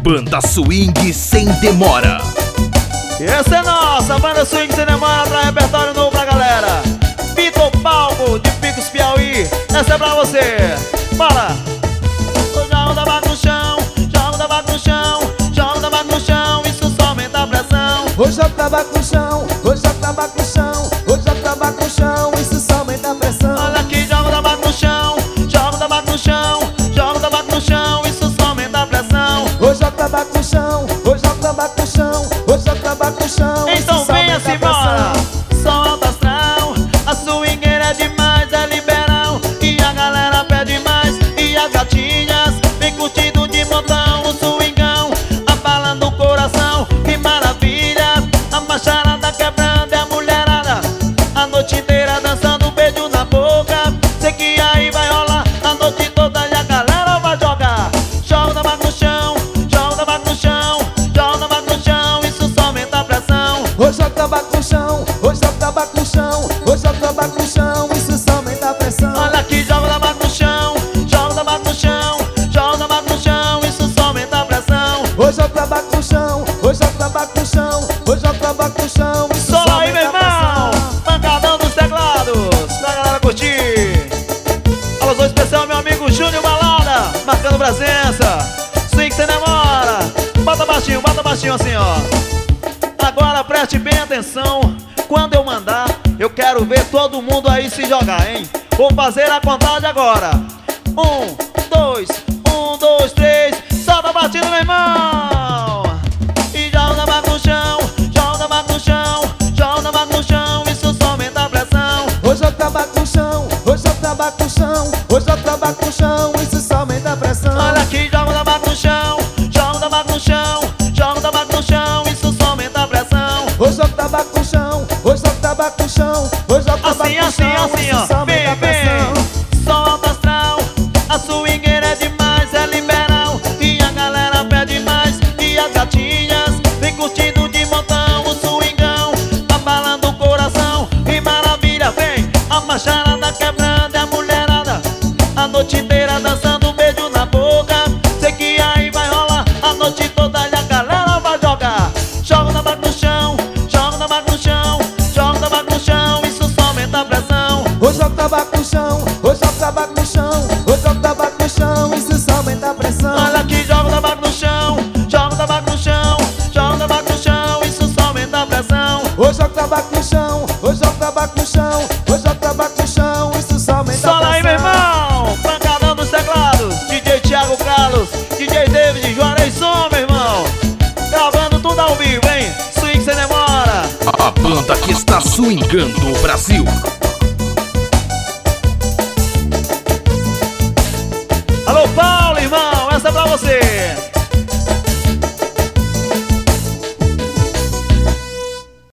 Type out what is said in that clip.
Banda Swing Sem Demora. Essa é nossa Banda Swing Sem Demora, pra repertório novo pra galera. Vitor Palco, de Picos, Piauí. Essa é pra você. Bora! Joga o tabaco no chão, joga o tabaco no chão, joga o tabaco no chão, isso só aumenta a pressão. Hoje é o tabaco no chão, hoje é o tabaco no chão, hoje é o tabaco no chão, isso só aumenta a pressão. Olha aqui, joga o tabaco no chão, joga o tabaco no chão, joga o tabaco no chão, isso só aumenta a pressão. Hoje é o tabaco no chão, hoje é o tabaco no chão, hoje é o tabaco no chão, então venha se embora. Só alto astral, a swingueira é demais, é liberal, e a galera pede mais, e as gatinhas vem curtindo de montão o swingão, abalando o coração, que maravilha. A macharada quebrando e a mulherada a noite inteira dançando, beijo na boca. Sei que aí vai rolar a noite toda e a galera vai jogar. Joga o tabaco no chão, joga o tabaco no chão, joga o tabaco no chão, isso só aumenta a pressão. Hoje é o tabaco no chão, hoje é o tabaco no chão, hoje é o tabaco no chão, isso só aumenta a pressão. Olha aqui, joga o tabaco no chão, joga o tabaco no chão, joga o tabaco no chão, isso só aumenta a pressão. Hoje é o tabaco no chão, hoje é o tabaco no chão, hoje é o tabaco no chão, isso só Só aí, meu aumenta a irmão, pressão. pancadão dos teclados, pra galera curtir. Alusão especial, meu amigo Júnior Balada, marcando presença. Swing Sem Demora, bota baixinho assim, ó. Agora preste bem atenção, quando eu mandar, eu quero ver todo mundo aí se jogar, hein? Vou fazer a contagem agora. 1, 2, 3, solta a batida, meu irmão. E joga o tabaco no chão, joga o tabaco no chão, joga o tabaco no chão, isso só aumenta a pressão. Hoje é o tabaco no chão, hoje é o tabaco no chão, hoje é o tabaco no chão, isso só aumenta a pressão. Olha aqui, joga o tabaco no chão, joga o tabaco no chão, joga o tabaco no chão, isso só aumenta a pressão. Hoje é o tabaco no chão, hoje é o tabaco no chão, hoje é o tabaco Assim, no assim, chão, assim, isso só ó. aumenta a Vem, vem. pressão. Só alto astral, a swingueira é demais, é liberal, e a galera pede mais, e as gatinhas vem curtindo de montão o swingão, abalando o coração, e maravilha, vem a macharada quebrando e a mulherada a noite inteira dançando, beijo na boca. Sei que aí vai rolar a noite toda e a galera vai jogar. Joga o tabaco no chão, joga o tabaco no chão, joga o tabaco no chão, isso só aumenta a pressão. Hoje é o tabaco no chão, hoje é o tabaco no chão, hoje é o tabaco no chão, isso só aumenta a pressão. Olha aqui, joga o tabaco no chão, joga o tabaco no chão, joga o tabaco no chão, isso só aumenta a pressão. Hoje é o tabaco no chão, hoje é o tabaco no chão, hoje é o tabaco no chão, isso só aumenta a pressão. Sola aí, meu irmão, pancadão dos teclados, DJ Thiago Carlos, DJ David, Juarez Som, meu irmão, gravando tudo ao vivo, hein? Swing Sem Demora. A banda que está swingando o Brasil.